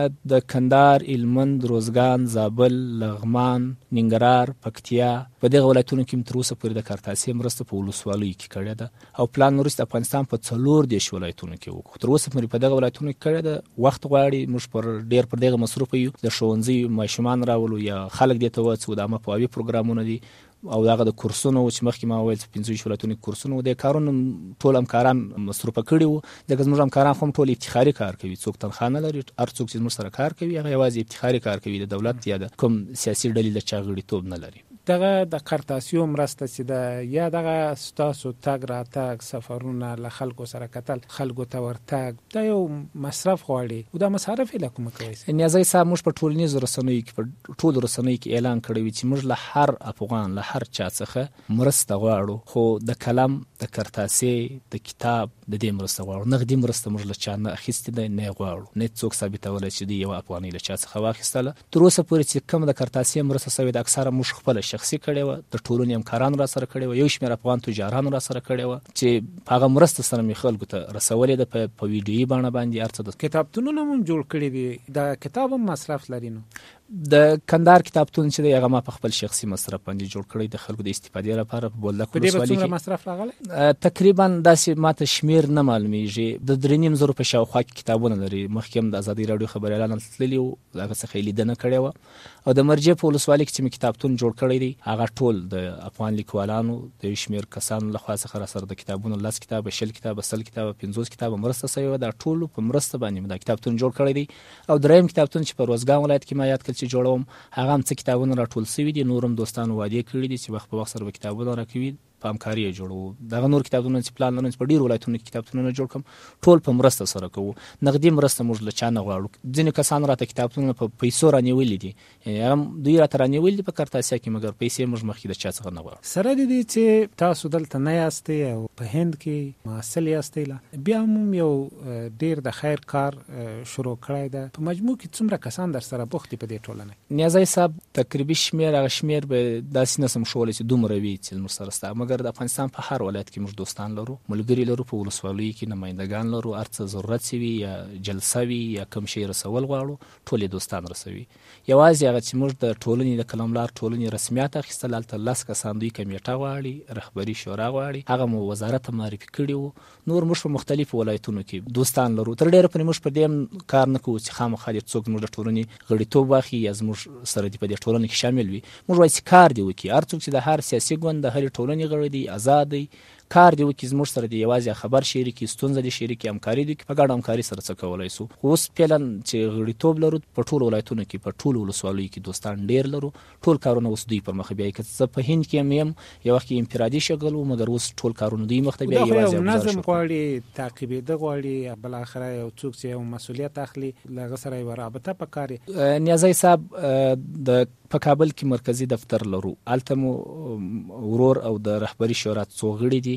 د کندهار هلمند روزګان زابل لغمان ننګرهار پکتیا په دغه ولایتونو کې تر اوسه پورې د قرطاسیې مرسته په ولسوالیو کې کړې ده او پلان وروسته افغانستان په 14 ولایتونو کې وکړو تر اوسه پورې په دغه ولایتونو کې کړې ده وخت غواړي موږ ډېر پر دغه مصروف یو د ښوونځي ماشومان راولو یا خلک دې ته وڅو د عامه پوهاوي پروګرامونه دي او دغه د کورسونو چې مخکې ما وویل چې 15 ولایتونو کې کورسونه د کارونو ټول همکاران مصروفه کړي وو ځکه زموږ همکاران خو ټول افتخاري کار کوي څوک تنخواه نه لري هر څوک چې زموږ سره کار کوي هغه یوازې افتخاري کار کوي د دولت یا د کوم سیاسي ډلې د چا غړیتوب نه لري دغه د قرطاسیو مرسته چې ده یا دغه ستاسو تګ راتګ سفرونه له خلکو سره کتل خلکو ته ورتګ دا یو مصرف غواړي او دا مصارف یې له کومه کوي نیازی صاحب موږ په ټولنیزو رسنیو کې په ټولو رسنیو کې اعلان کړی وي چې موږ له هر افغان له هر چا څخه مرسته غواړو خو د قلم د قرطاسیې د کتاب د دې مرسته غواړو نغدي مرسته موږ له چا نه اخیستې ده نه غواړو نه څوک ثابتولی چې د یو افغانۍ له چا څخه واخیستله تر اوسه پورې چې کوم د قرطاسیې مرسته سوې ده اکثره موږ خپله شخصي کړې وه د ټولنې همکارانو را سره کړې وه یو شمېر افغان تجارانو را سره کړې وه چې هغه مرسته سره مې خلکو ته رسولې ده په ویډیویي بڼه باندې هر څه د کتابتونونه هم جوړ کړي دي دا کتاب هم مصرف لري نو د کندهار کتابتون چې دی هغه ما په خپل شخصي مصرف باندې جوړ کړی د خلکو د استفادې لپاره په بولدک ولسوالۍ کې مصرف راغلی تقریبا داسې ماته شمیر نه معلومیږي د 3.5 په شاوخوا کې کتابونه لري مخکې هم د ازادي راډیو خبر اعلان تللی و هغه څخه لیدنه کړې وه او د مرجې په ولسوالۍ کې چې مې کتابتون جوړ کړی دی هغه ټول د افغان لیکوالانو د یو شمیر کسانو لخوا څخه را سره د کتابونو 10 کتابه 20 کتابه 100 کتابه 50 کتابه مرسته شوې وه دا ټول په مرسته باندې دا کتابتون جوړ کړی دی او دریم کتابتون چې په روزګان ولایت کې ما یاد کړ چې جوړوم هغه هم څه کتابونه راټول شوي دي نور هم دوستانو وعدې کړي دي چې وخت په وخت سره به کتابونه راکوي په همکاري یې جوړوو دغه نور کتابتونونه چې پلان لرم چې په ډېرو ولایتونو کې کتابتونونه جوړ کړم ټول په مرسته سره کوو نغدي مرسته موږ له چا نه غواړو ځینې کسان راته کتابتونونه په پیسو رانیولي دي یعنې دوی راته رانیولي دي په قرطاسیه کې مګر پیسې موږ مخکې د چا څخه نه غواړو سره د دې چې تاسو دلته نه یاستئ او په هند کې محصل یاستئ بیا هم یو ډېر د خیر کار شروع کړی ده په مجموع کې څومره کسان در سره بوخت دي په دې ټولنه نیازی صاحب تقریبي شمېر هغه شمېر به داسې نه سم ښولی چې دومره وي چې زموږ سره شته مګر د افغانستان په هر ولایت کې موږ دوستان لرو ملګري لرو په ولسوالیو کې نمایندګان لرو هر څه ضرورت وي یا جلسه وي یا کوم شی رسول غواړو ټول دوستان رسوي یوازې هغه چې موږ د ټولنې د قلملار ټولنې رسمیت اخیستل هلته 10 کسان دوی کمیټه غواړي رهبري شورا غواړي هغه مو وزارت معرفي کړي وو نور موږ په مختلفو ولایتونو کې دوستان لرو تر ډېره پورې موږ په دې کار نه کوو چې خامخا دې څوک زموږ د ټولنې غړیتوب واخلي یا زموږ سره دې په دې ټولنه کې شامل وي موږ وایو چې کار دې وکړي هر څوک چې د هر سیاسي ګوند د هرې ټولنې غړی دی آزاد دی کار دی وکړي زموږ سره دی یوازې خبر شریکي ستونزه دی شریکي همکاري دی په ګډه همکاري سره څه کولی سو خو اوس فعلا چې غړیتوب لرو په ټولو ولایتونو کې په ټولو ولسوالیو کې دوستان ډېر لرو ټول کارونه اوس دوی پر مخ بیایي که زه په هند کې یم یو وخت کې انفرادي شکل و مګر اوس ټول کارونه دوی مخ ته بیایي یوازې نظم غواړي تعقیبېده غواړي بالاخره یو څوک چې یو مسؤلیت اخلي له هغه سره یوه رابطه پکار نیازی صاحب د په کابل کې مرکزی دفتر لرو هلته مو ورور او د رهبري شورا څو غړي دي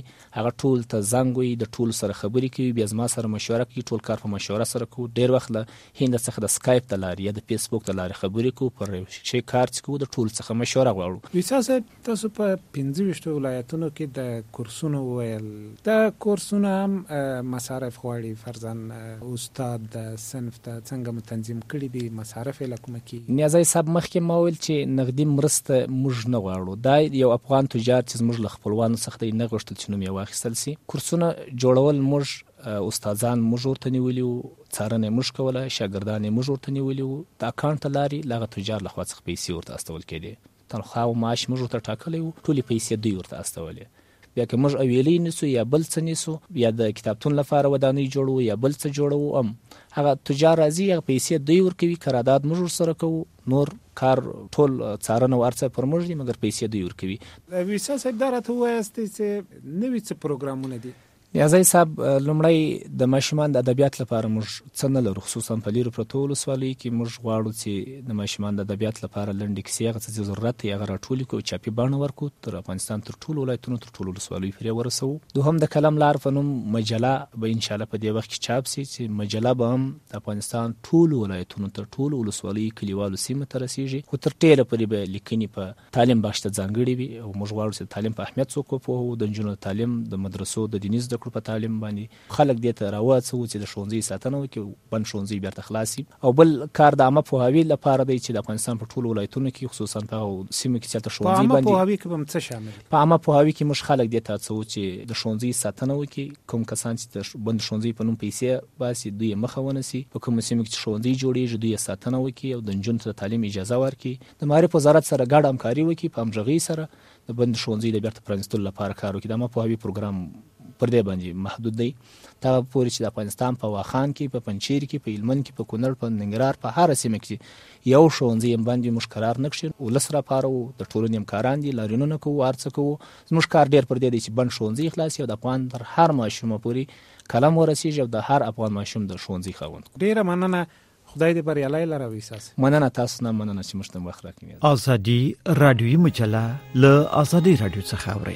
هغه ټول ته زنګ وي، د ټول سره خبرې کوي، بیا زما سره مشوره کوي، ټول کار په مشوره سره کوو. ډېر وخت له هند څخه د سکایپ د لارې یا د فیسبوک د لارې خبرې کوو، پر شي کار چې کوو د ټول څخه مشوره غواړو. ویسا صاحب تاسو په 15 ولایتونو کې د کورسونو ویل، د کورسونو هم مصارف غواړي، فرضاً استاد د صنف ته څنګه تنظیم کړي دي مصارف یې لکه مکي؟ نیازی صاحب مخکې ما ویل چې نغدي مرسته موږ نه غواړو. دا یو افغان تجار چې موږ له خپلوانو څخه نه غوښتل چې نوم یې واخیستل سي. کورسونه جوړول موږ استادان موږ ورته نیولي وو، څارنه موږ کوله، شاګردان موږ ورته نیولي وو، د اکاونټ لارې لغه تجار لخوا څخه پیسې ورته استول کېدې، تنخواه او معاش موږ ورته ټاکلی وو، ټولې پیسې دوی ورته استولې. بیا که موږ اویلی نیسو یا بل څه نیسو، یا د کتابتون لپاره ودانۍ جوړو یا بل څه جوړو، هغه تجار راځي هغه پیسې دوی ورکوي، قرارداد موږ ورسره کوو، نور کار ټول څارنه او ارڅه پر موږ دي، مګر پیسې دوی ورکوي. ویسا صاحب دا راته ووایاست چې نوي څه پروګرامونه دي؟ نیازی صاحب لومړی د ماشومان د ادبیات لپاره موږ څه نه لرو، خصوصا په لیرو پرتو ولسوالیو کې موږ غواړو چې د ماشومان د ادبیات لپاره لنډې کیسې هغه څه ضرورت دی هغه راټولې کړو، چاپي بڼه ورکړو، تر افغانستان تر ټولو ولایتونو تر ټولو ولسوالیو پورې ورسوو. دوهم د قلم لار په نوم مجله به انشاءالله په دې وخت کې چاپ سي، چې مجله به هم د افغانستان ټولو ولایتونو تر ټولو ولسوالیو کلیوالو سیمو ته رسیږي، خو تر ډېره پورې به لیکنې په تعلیم بخش ته ځانګړې وي. او موږ غواړو چې تعلیم په اهمیت څوک وپوهوو، د نجونو تعلیم، د مدرسو د دیني زده کړو په تعلیم باندې خلک دې ته راوڅوو چې د ښوونځي ساتنه وکړي، بند ښوونځي بیرته خلاص شي. او بل کار د عامه پوهاوي لپاره دی چې د افغانستان په ټولو ولایتونو کې خصوصا په سیمو کې چې ښوونځي باندې، په عامه پوهاوي کې هم څه شامل دي؟ په عامه پوهاوي کې موږ خلک دې ته هڅوو چې د ښوونځي ساتنه وکړي، کوم کسان چې د بند ښوونځي په نوم پیسې باسي دوی مخه ونیسي، په کومو سیمو کې چې ښوونځي جوړېږي دوی ساتنه وکړي او د نجونو ته تعلیم اجازه ورکړي، د معارف وزارت سره ګډه همکاري وکړي، په همغږۍ سره د بند ښوونځي د بیرته پرانیستلو لپاره کار وکړي. د عامه پوهاوي پروګرام پر دې باندې محدود دی، دا پورې چې د افغانستان په واخان کې، په پنجشیر کې، په هلمند کې، په کونړ، په ننګرهار، په هر سیمه کې یو ښوونځی باندې موږ قرار نه کړو، ولس راپاره وو، د ټولنې همکاران دي، لاریونونه کوو، هر څه کوو. زموږ کار ډېر پر دې دی چې بند ښوونځي خلاص او د افغان تر هر ماشومه پورې قلم ورسیږي او د هر افغان ماشوم د ښوونځي خاوند. ډېره مننه، خدای دې بریالی لره ویسا. مننه تاسو نه، مننه چې موږ ته وخت راکړئ. ازادي رادیوي مجله له ازادي رادیو څخه اورئ.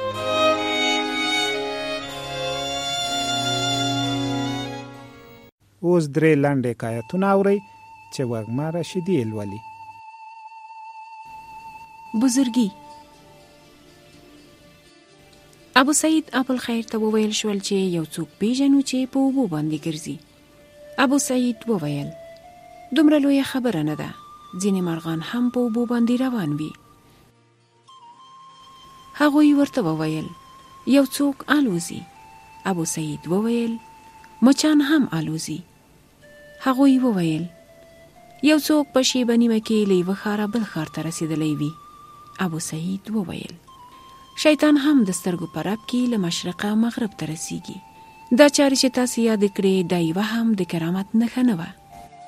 اوس درې لنډې حکایتونه اورئ چې وږمه رشیدي یې لولي. بزرګي. ابو سعید ابوالخیر ته وویل شول چې یو څوک پیژنو چې په اوبو باندې ګرځي. ابو سعید وویل دومره لویه خبره نه ده، ځینې مرغان هم په اوبو باندې روان وي. هغوی ورته وویل یو څوک الوزي. ابو سعید وویل مچان هم الوزي. هغوی وویل یو څوک په شیبه نیمه کې له یوه ښاره بل ښار ته رسېدلی وي. ابو سعید وویل شیطان هم د سترګو په رپ کې له مشرقه مغرب ته رسیږي. دا چارې چې تاسې یاد کړې دا یوه هم د کرامت نښه نه وه.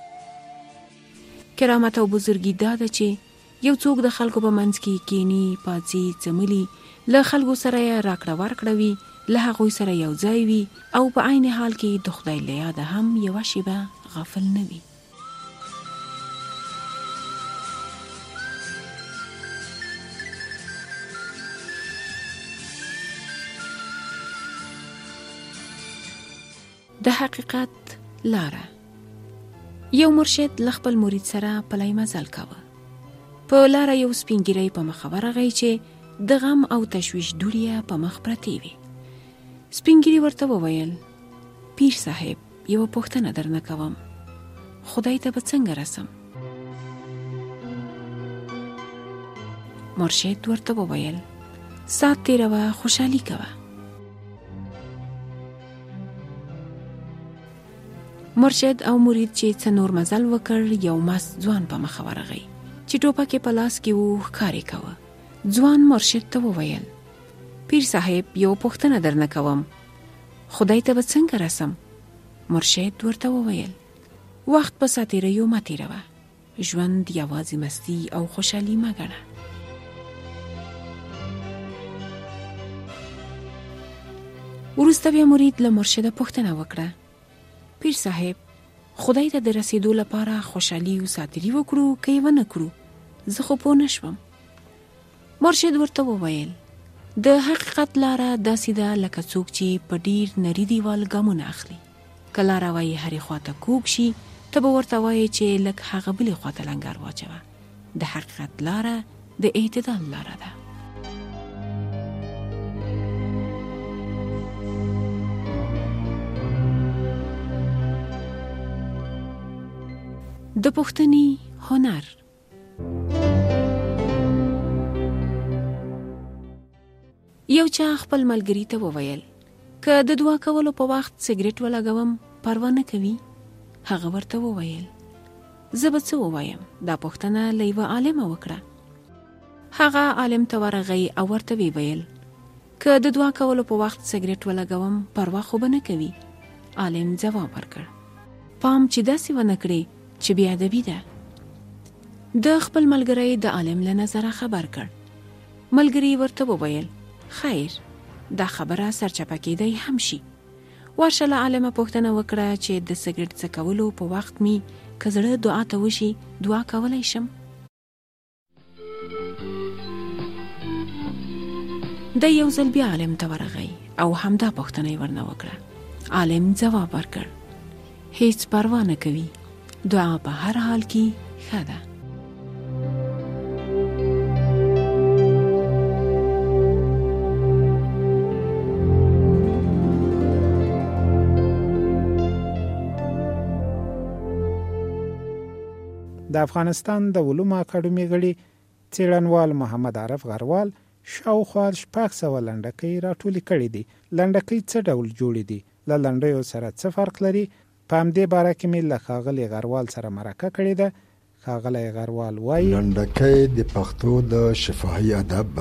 کرامت او بزرګي دا ده چې یو څوک د خلکو په منځ کې کینی، پاڅي، څملي، له خلکو سره یې راکړه ورکړه وي، له هغوی سره یو ځای وي او په عین حال کې د خدای له یاده هم یوه شیبه غافل نه وي. د حقیقت لاره. یو مرشد له خپل مرید سره پلی مزل کاوه. په لاره یو سپین ږیری په مخه ورغی چې د غم او تشویش دوړې په مخ پرتې وي. سپین ږیري ورته وویل پیر صاحب یوه پوښتنه درنه کوم، خدای ته به څنګه رسم؟ مرشد ورته وویل سات تیروه، خوشحالي کوه. مرشد او مرید چې څه نور مزل وکړ، یو مست ځوان په مخه ورغی چې ټوپک په لاس کې و، ښکار یې کوه. ځوان مرشد ته وویل پیر صاحب یو پوښتنه درنه کوم، خدای ته به څنګه رسم؟ مرشد ورته وویل وخت په ساتیریو مه تیروه، ژوند یوازې مستی او خوشحالي مه ګڼه. وروسته بیا مرید له مرشده پوښتنه وکړه پیر صاحب خدای ته د رسیدو لپاره خوشحالي او ساتیري وکړو که یې ونه کړو؟ زه خو پوه نه شوم. مرشد ورته وویل د حقیقت لاره داسې ده لکه څوک چې په ډیر نری دیوال ګامونه اخلي. که لاره وایي هرې خواته کوږ شي، ته به ورته وایې چې لږ هغه بلې خواته لنګر واچوه. د حقیقت لاره د اعتدال لاره ده. د پوښتنې هنر. یو چا خپل ملګري ته وویل که د دعا کولو په وخت سګریټ ولګوم پروا نه کوي؟ هغه ورته وویل زه به څه ووایم؟ دا پوښتنه له یوه عالمه وکړه. هغه عالم ته ورغی او ورته ویل که د دعا کولو په وخت سګریټ ولګوم پروا خو به نه کوي؟ عالم ځواب ورکړ پام چې داسې ونه کړې چې بیا ادبي ده. د خپل ملګری د عالم له نظره خبر کړ. ملګری ورته وویل خیر، دا خبره سرچپه کېدی هم شي. ورشه له عالمه پوښتنه وکړه چې د سګریټ څکولو په وخت می که زړه دعا ته وشي دعا کولی شم؟ د یو ځل بیا عالم ته ورغی او همدا پوښتنه یې ورنه وکړه. عالم ځواب ورکړ هیڅ پروا نه کوي، دعا په هر حال کې ښه ده. د افغانستان د علومو اکاډمي غړي څېړنوال محمد عارف غروال شاوخوا 600 لنډکۍ راټولې کړي دي. لنډکۍ څه ډول جوړې دي؟ له لنډیو سره څه فرق لري؟ په همدې باره کې مې له ښاغلي غروال سره مرکه کړې ده. ښاغلی غروال وایي لنډکۍ د پښتو د شفاهي ادب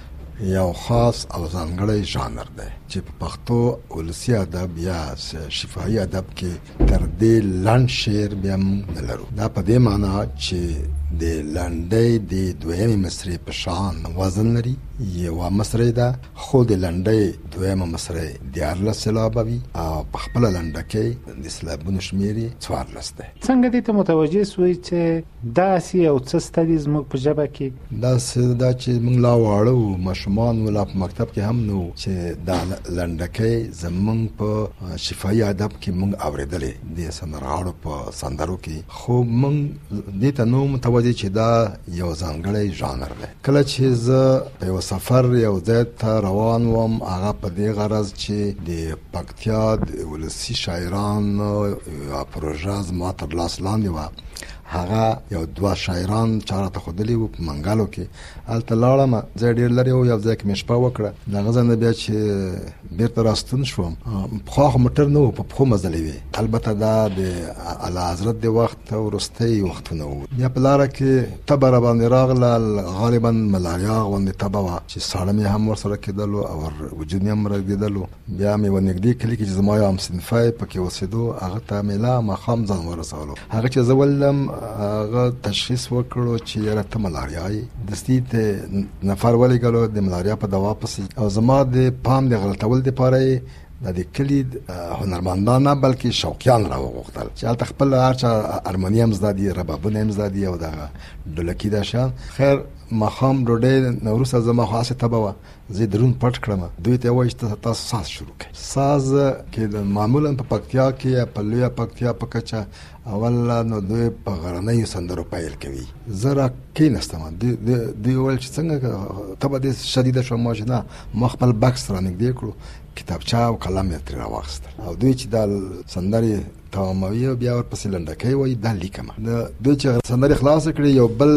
یو خاص او ځانګړی ژانر دی چې په پښتو ولسي ادب یا شفاهي ادب کې تر دې لنډ شعر بیا موږ نه لرو. دا په دې معنا چې د لنډۍ د دویمې مصرع په شان وزن لري. یوه مصرع ده خو د لنډۍ دویمه مصرع 14 سېلابه وي او په خپله لنډکۍ د سېلابونو شمېر یې 14 دی. څنګه دې ته متوجه سوی چې داسې یو څه سته دي زموږ په ژبه کې؟ داسې ده چې موږ لا واړه وو، ماشومان وو، لا په مکتب کې هم نه وو چې دا لنډکۍ زموږ په شفاهي ادب کې موږ اورېدلې د سندرغاړو په سندرو کې، خو موږ دې ته نو متوجه چې دا یو ځانګړی ژانر دی. کله چې زه په یو سفر یو ځای ته روان وم، هغه په دې غرض چې د پکتیا د ولسي شاعرانو یوه پروژه زما تر لاس لاندې وه. هغه یو 2 شاعران چاره ته ښودلي وو په منګلو کې. هلته لاړم، ځای ډېر لرې و، یو ځای کې مې شپه وکړه. د هغه ځای نه بیا چې بېرته راستون شوم، پخوا خو موټر نه و، په پښو مزلې وې. البته دا د اعلیحضرت د وخت وروستی وختونه وو. بیا په لاره کې تبه را باندې راغله، غالبا ملاریا غوندې تبه وه چې ساړه مې هم ورسره کېدلو او وجود مې هم رګېدلو. بیا مې ور نږدې کلي کې چې زما یو همصنفی پکې اوسېدو، هغه ته مې لا ماښام ځان ورسولو. هغه چې زه ولم هغه تشخیص وکړو چې یاره ته ملاریا یې. دستي ته نفر ولېږلو د ملاریا په دوا پسې، او زما د پام د غلطول دپاره یې د کلي هنرمندان نه بلکې شوقیان را وغوښتل چې هلته خپل هر چا ارموني هم زده دي، ربابونه هم زده دي او دغه ډولکي دا شیان. خیر ماښام ډوډۍ نه وروسته زما خو هسې تبه وه، زه درون پټ کړم. دوی ته یې ووایي چې تاسو ساز شروع کړئ. ساز کې معمولا په پکتیا کې یا په لویه پکتیا په کچه اول نو دوی په غرنیو سندرو پیل کوي. زه را کېناستم، دوی وویل چې څنګه تبه دې شدیده شوه؟ ما چې نه، ما خپل بکس را نږدې کړو، کتابچه او قلم یې ترې راواخیستل او دوی چې دا سندرې تماموي او بیا ورپسې لنډکۍ وایي دا لیکمه. دوی چې سندرې خلاصې کړې، یو بل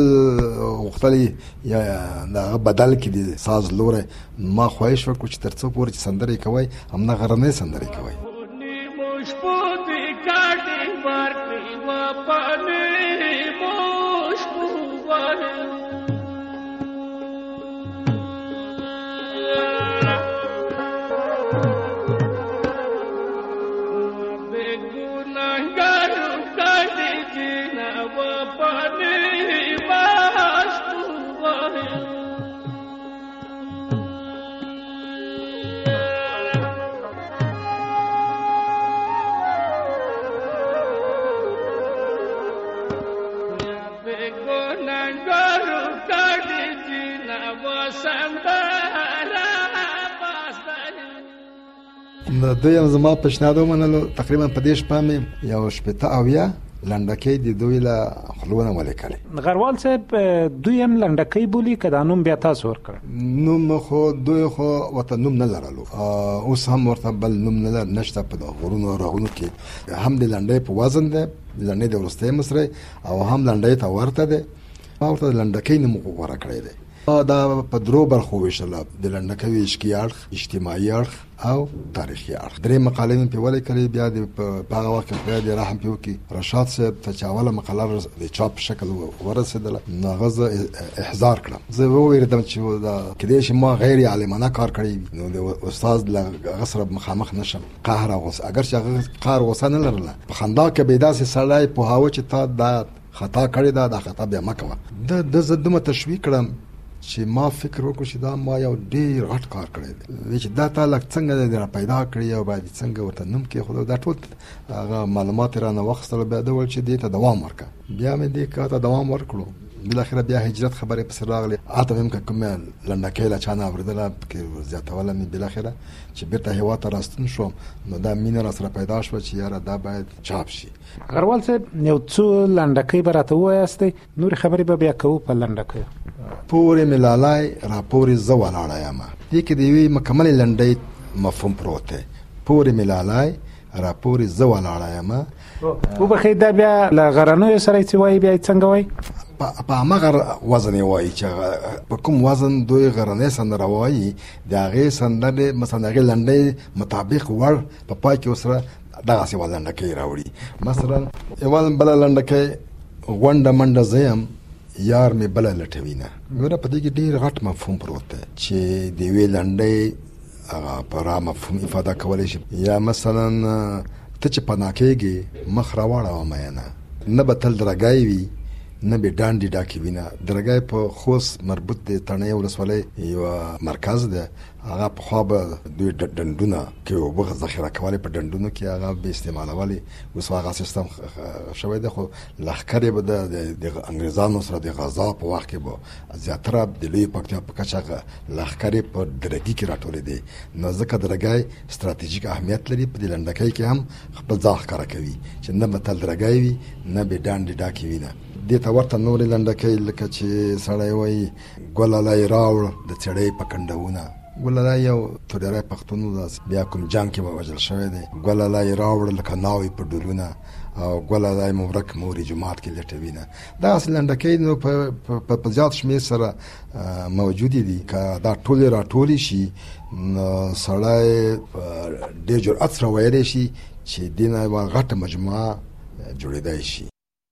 غوښتلې یا د هغه بدل کړي د ساز لوری. ما خواهش وکړو چې تر څو پورې چې سندرې کوئ همدا غرنۍ سندرې کوئ. Sandara نو دوی زما پیشنهاد ومنلو. تقریبا په دې شپه مې یو شپېته اویا لنډکۍ د دوی له خلونه ولیکلې. غروال صاحب دوی هم لنډکۍ بولي که دا نوم بیا تاسو ورکړ؟ نوم خو دوی خو ورته نوم نه لرلو، اوس هم ورته بل نوم نه نشته په غرونو رغونو کې. هم د لنډۍ په وزن ده، لنډۍ د وروستۍ مصرۍ، او هم لنډۍ ته ورته ده. ما ورته لنډکۍ نوم غوره کړی دی. دا په درو برخو ویشله، د لنډکۍ عشقي اړخ، اجتماعي اړخ او تاریخي اړخ. درې مقالې مې پې ولیکلې. بیا په هغه وخت کې خدای دې رحم پې وکړي، رشاد صاحب ته چې اوله مقاله د چاپ په شکل ورسېدله، نو هغه زه احضار کړم. زه وویرېدم چې کیدای شي ما غیر عالمانه کار کړی وي، نو د استاد له هغه سره مخامخ نه شم. قهر او غصه، اگر چې هغه قهر غصه نه لرله، په خندا کې به یې داسې سړی پوهاوه چې تا دا خطا کړې ده، دا خطا بیا مه کوه. د زه دومره تشویق کړم چې ما فکر وکړو چې دا ما یو ډېر غټ کار کړی دی، چې دا تا لږ څنګه دی را پیدا کړی او باید څنګه ورته نوم کېښودو. دا ټول هغه معلومات یې رانه واخیستل. بیا ده ویل چې دې ته دوام ورکړه. بیا مې دې کار ته دوام ورکړو. بالاخره بیا هجرت خبرې پسې راغلې. هلته هم که کومه لنډکۍ له چا نه اورېدله پکې زیاتوله مې. بالاخره چې بېرته هېواد ته راستون شوم، نو دا مینه را سره پیدا شوه چې یاره دا باید چاپ شي. غروال صاحب یو څو لنډکۍ به راته ووایاستئ، نورې خبرې به بیا کوو په لنډکیو. پورې مې لالی را پورې زه ولاړه یم. دې کې د یوې مکملې لنډۍ مفهوم پروت دی. پورې مې لالی را پورې زه ولاړه یم. وبخئ، دا بیا له غرنیو سره چې وایي بیا څنګه وایي؟ په همغه وزن یې وایي چې په کوم وزن دوی غرنۍ سندره وایي، د هغې سندرې مثلا هغې لنډۍ مطابق وړ په پای کې ورسره دغسې یوه لنډکۍ راوړي. مثلا یوه بله لنډکۍ غونډه منډه زه یم، یار مې بله لټوینه. ګوره په دې کې ډېر غټ مفهوم پروت دی چې د یوې لنډۍ هغه پوره مفهوم افاده کولی شي. یا مثلا ته چې پناه کېږې مخ راواړوه مینه، نه به تل درګی وي نه به ډانډې ډاکې وینه. درګی په خوست مربوط دی، تڼۍ ولسوالۍ یوه مرکز دی. هغه پخوا به دوی ډنډونه کې اوبه ذخیره کولې، په ډنډونو کې هغه به استعمالولې. اوس هغه سیستم شوی دی، خو لښکر یې به د انګریزانو سره د غزا په وخت کې به زیاتره د لویې پکتیا په کچه لښکر یې په درګي کې راټولې دی. نو ځکه درګی ستراتیژیک اهمیت لري. په دې لنډکۍ کې هم خپل ځان ښکاره کوي چې نه به تل درګی وي نه به ډانډې ډاکې وینه. دې ته ورته نورې لنډکۍ لکه چې سړی وایي ګلالی راوړ د څېړۍ په کنډونه. ګلالی یو توریری پښتون و، بیا کوم جنګ کې به وژل شوی دی. ګلالی راوړ لکه ناوې په ډولونه، او ګلالی مورک مورې جومات کې لټوینه. دغسې لنډکۍ نو په زیات شمېر سره موجودې دي. که دا ټولې راټولې شي نو سړی ډېر جرأت سره ویلی شي چې دې نه یوه غټه مجموعه جوړېدی شي.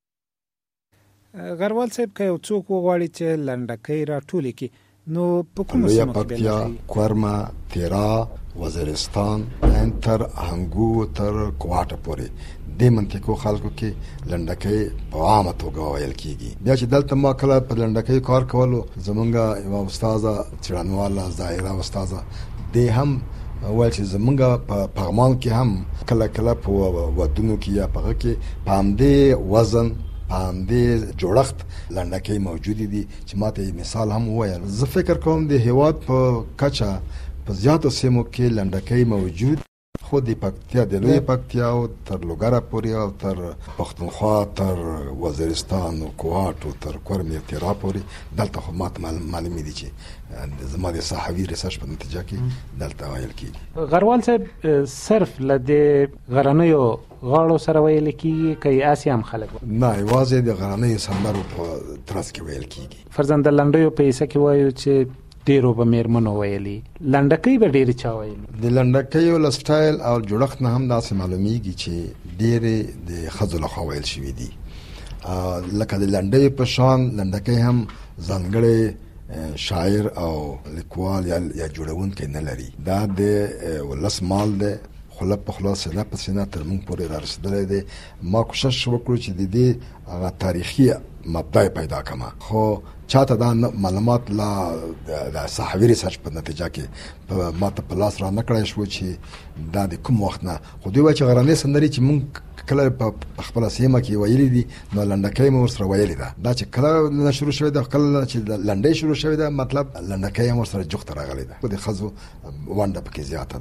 غروال صاحب که یو څوک وغواړي چې لنډکۍ راټولې کړي، نو په کومو سیمو کې پکتیا، کورما، تیرا، وزیرستان، تر هنګو تر کوهاټه پورې دې منطقو خلکو کې لنډکۍ په عامه توګه ویل کېږي. بیا چې دلته ما کله په لنډکۍ کار کولو، زمونږ یوه استاذه څېړنواله ظاهره استاذه، دې هم ویل چې زمونږ په پغمان کې هم کله کله په ودونو کې یا په هغه کې په همدې وزن په همدې جوړښت لنډکۍ موجودې دي چې ما ته مثال هم وویل. زه فکر کوم د هېواد په کچه په زیاتو سیمو کې لنډکۍ موجود، خو د پکتیا د لویې پکتیا او تر لوګره پورې او تر پښتونخوا تر وزیرستان او کوهاټ او تر کورمې تیرا پورې دلته خو ما ته معلومې دي چې زما د صحوي ریسرچ په نتیجه کې دلته ویل کېږي. غروال صاحب صرف له د غرنیو غاړو سره ویل کېږي که یې اسې هم خلک؟ نه، یوازې د غرنیو سندرو په ترڅ کې ویل کېږي. فرضاً د لنډیو په حصه کې وایو چې ډېرو به مېرمنو ویلي، لنډکۍ به ډېرې چا ویلي؟ د لنډکیو له سټایل او جوړښت نه هم داسې معلومیږي چې ډېرې د ښځو لخوا ویل شوي دي. لکه د لنډیو په شان لنډکۍ هم ځانګړی شاعر او لیکوال یا جوړونکی نه لري. دا د ولس مال دی، خوله په خوله، سینه په سینه تر موږ پورې را رسېدلی دی. ما کوشش وکړو چې د دې هغه تاریخي مبدا پیدا کړم، خو چاته دا معلومات لا د صحوي ریسرچ په نتیجه کې ما ته په لاس را نه کړی شو چې دا د کوم وخت نه. خو دوی وایي چې غرنۍ سندرې چې موږ کله په خپله سیمه کې ویلي دي، نو لنډکۍ مې ورسره ویلې ده. دا چې کله نه شروع شوې ده، کله چې لنډۍ شروع شوې ده، مطلب لنډکۍ هم ورسره جوخته راغلې ده. د ښځو ونډه پکې زیاته ده.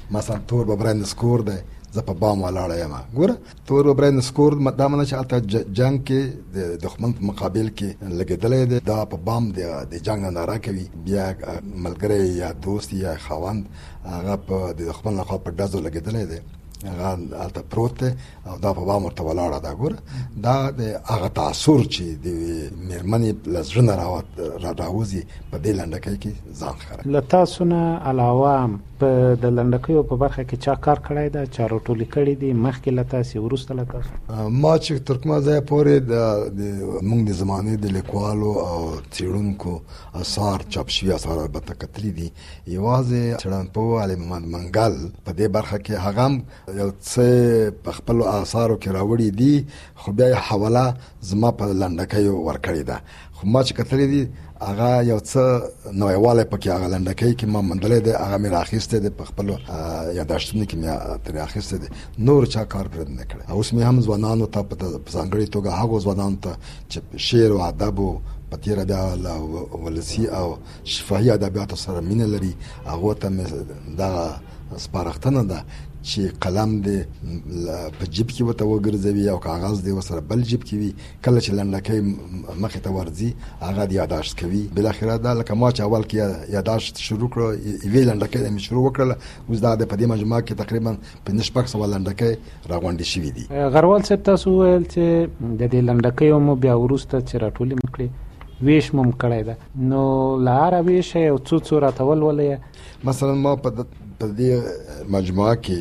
مثلا تور ببرین سکور دی زه په بام ولاړ یم. ګوره تور ببرین سکور دا معنی چې هلته جنګ کې د دښمن په مقابل کې لګېدلی دی، دا په بام د جنګ نه ناره کوي، بیا ملګری یا دوست یا خاوند هغه په د دښمن لخوا په ډزو لګېدلی دی، هغه هلته پروت دی او دا په بام ورته ولاړه ده. ګوره دا د هغه تاثر چې د مېرمنې له زړه نه راوځي په دې لنډکۍ کې ځان ښکاره. له تاسو نه علاوه په د لنډکیو په برخه کې چا کار کړی ده، چا راټولې کړي دي مخکې له تاسې وروسته له تاسو؟ ما چې تر کومه ځایه پورې موږ د زمانې د لیکوالو او څېړونکو اثار چاپ شوي اثار البته کتلي دي. یوازې څېړنپوه علي محمد منګل په دې برخه کې هغه هم یو څه په خپلو اثارو کې راوړي دي، خو بیا یې حواله زما په لنډکیو ورکړې ده. خو ما چې کتلي دي هغه یو څه نویوالی پکې هغه لنډکۍ کې ما موندلی دی، هغه مې رااخیستی دی، په خپلو یاداشتونو کې مې ترې اخیستی دی، نور چا کار پرې نه کړی. اوس مې هم ځوانانو ته په ځانګړې توګه هغو ځوانانو ته چې شعر او ادب په تېره بیا له ولسي او شفاهي ادبیاتو سره مینه لري، هغو ته مې دغه سپارښتنه ده چې قلم دې په جیب کې ورته وګرځوي او کاغذ دې ورسره بل جیب کې وي، کله چې لنډکۍ مخې ته ورځي هغه د یاداشت کوي. بالاخره دا لکه ما چې اول کې یاداشت شروع کړه، یوې لنډکۍ مې شروع وکړله، اوس دا په دې مجموعه کې تقریبا 500 لنډکۍ راغونډې شوي دي. غروال صاحب تاسو وویل چې د دې لنډکیو مو بیا وروسته چې راټولې مو کړې ویش مو کړی ده، نو له هره ویشه یو څو راته ولولئ. مثلا ما په دې مجموعه کې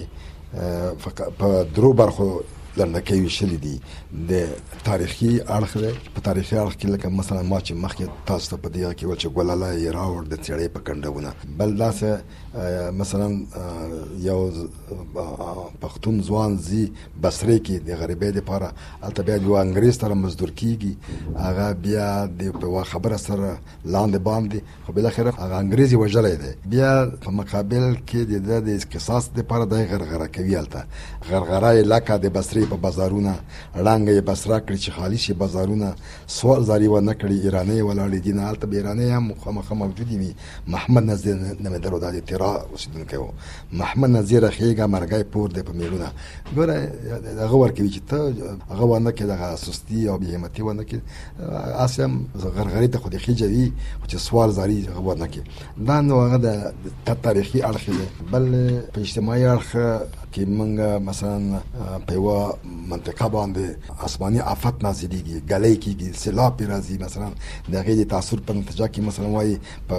په درو برخو لنډکۍ ویشلې دي. د تاریخي اړخ دی، په تاریخي اړخ کې لکه مثلا ما چې مخکې تاسو ته په دې کې ویل چې ګلاله یې راوړ د څېړۍ په کنډونه، بل داسې مثلا یو پښتون ځوان ځي بصرې کې د غریبۍ دپاره، هلته بیا یو انګریز سره مزدور کېږي، هغه بیا د په خبره سره لاندې باندې، خو بالاخره هغه انګریز یې وژلی دی، بیا په مقابل کې د قصاص دپاره دی غرغره کوي. هلته غرغره یې لکه د بصرې په بازارونه ړنګه یې بسره کړي چې خالي شي بازارونه، سوال زاري ونه کړي، ایرانۍ ولاړې دي، نه هلته به ایرانۍ هم مخامخ موجودې وي. محمد نظیر نومېدل و، دا د تیرا اوسېدونکی و، محمد نظیر خېږه مرګی پور دی په میړونه. ګوره هغه ورکوي چې ته هغه ونه کړې، دغه سستي او بې همتي ونه کړې، هسې هم غرغرې ته خو دې خېجه وي، خو چې سوال زاري هغه ونه کړې. دا نو هغه د تاریخي اړخ دی. بل په اجتماعي اړخ کې موږ مثلا په یوه منطقه باندې آسماني آفت نازلېږي، ګلی کېږي، سیلاب پرې راځي، مثلا د هغې د تاثر په نتیجه کې مثلا وایي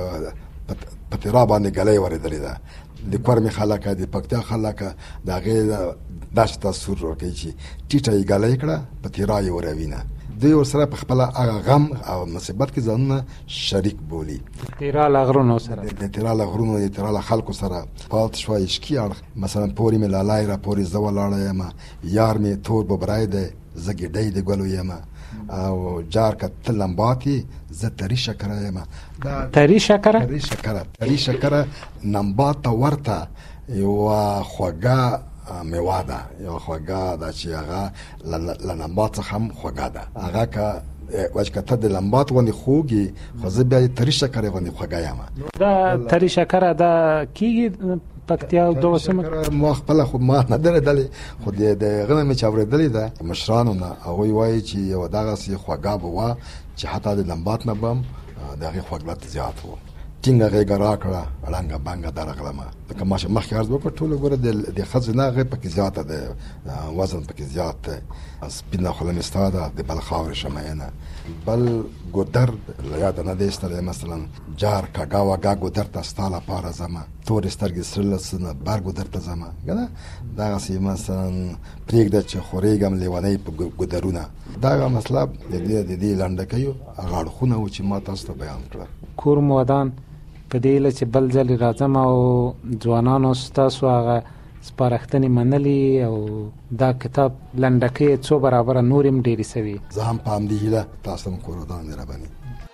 په تیرا باندې ګلی ورېدلې ده، د کورمې خلکه د پکتیا خلکه د هغې داسې تاثر ورکوي چې ټیټه یې ګلی کړه په تیرا یې وروینه. دوی ورسره په خپله هغه غم او مصیبت کې ځانونه شریک بولي. تیرا له غرونو سره، د تیرا له غرونو، د تیرا له خلکو سره پاتې شوه عشقي اړخ. مثلا پورې مې لالی را پورې زه ولاړه یم، یار مې تور ببری دی زه ګېډۍ د ګلو یم، او جار که ته لمباتې زه تري شکره یم. تري شکره؟ تري شکره نمبات ته ورته یوه خوږه میوه ده، یو خوږه ده چې هغه له نبات څخه هم خوږه ده. هغه که وچکته د لمبات غوندې خوږي، خو زه بیا یې تري شکرې غوندې خوږه یم. دا تري شکره دا کېږي پکتیا او دغه سیمه؟ ما خپله خو ما نه ده لیدلې، خو د هغه نه مې چې اورېدلې ده مشرانو نه، هغوی وایي چې یوه دغسې خوږه به وه چې حتی د لمبات نه به هم د هغې خوږلت زیات و. ټینګه غېږه راکړه، ړنګه بنګه درغلمه، لکه ما چې مخکې عرض وکړ ټوله ګوره د ښځې نه هغې پکې زیاته ده، وزن پکې زیات دی، سپینه خوله مې ستا ده د بل خاورې شمعینه. بل ګودر له یاده نه دی ایستلی، مثلا جار کږه وږه ګودر ته ستا لپاره ځمه، تورې سترګې سره لسنه بر ګودر ته ځمه، که نه دغسې مثلا پرېږده چې خورېږم لیونۍ په ګودرونه. دغه مطلب د دې لنډکیو هغه اړخونه و چې ما تاسو ته بیان کړه. کور مو ودان په دې هیله چې بل ځل راځم او ځوانانو ستاسو هغه سپارښتنې منلي او دا کتاب لنډکۍ څو برابره نور هم ډېرې سوي. زه هم په همدې هیله تاسو هم کور ودان دې راباندې.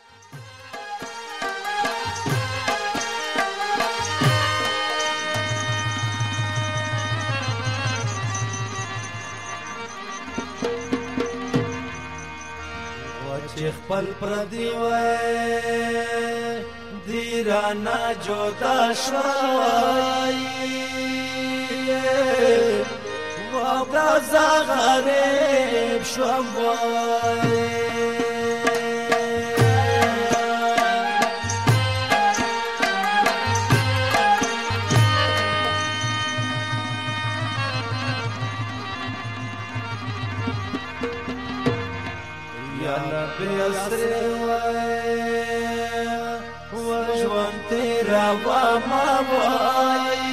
چې خپل پردي وای دیرانا جدا شوای وابرزا غریب شوم وای یا نبی اسری وجوان تیرا وما وای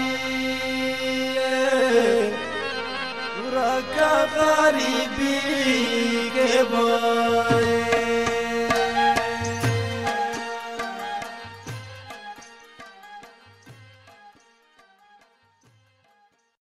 رکا غریبی کے وای